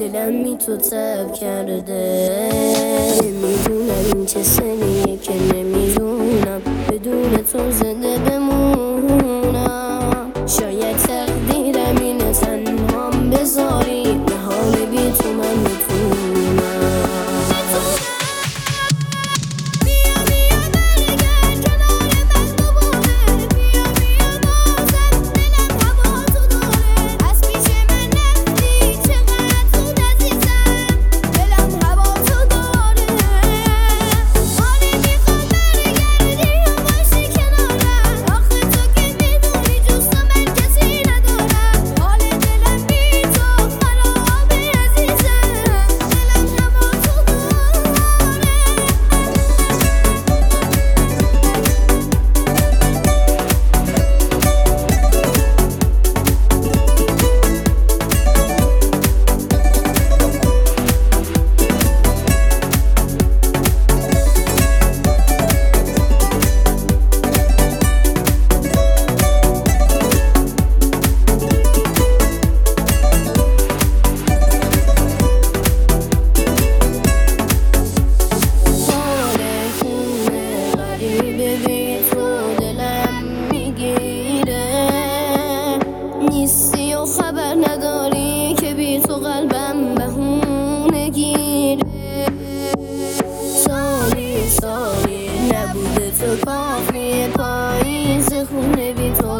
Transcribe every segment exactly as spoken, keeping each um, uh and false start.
دلم بی تو تب کرده. نمیدونم این چه سنیه که نمیدونم بدون تو زنده بمونم. شاید تقدیرم اینه تنهام بذاری، به حال بی تو من بتونم. نیستی و خبر نداری که بی تو قلبم بهونه گیره. سالی سالی نبوده تو کافیه، پاییز خونه بی تو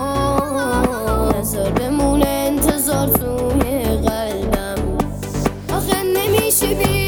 نظر بمونه انتظار توی قلبم. آخه نمیشه بی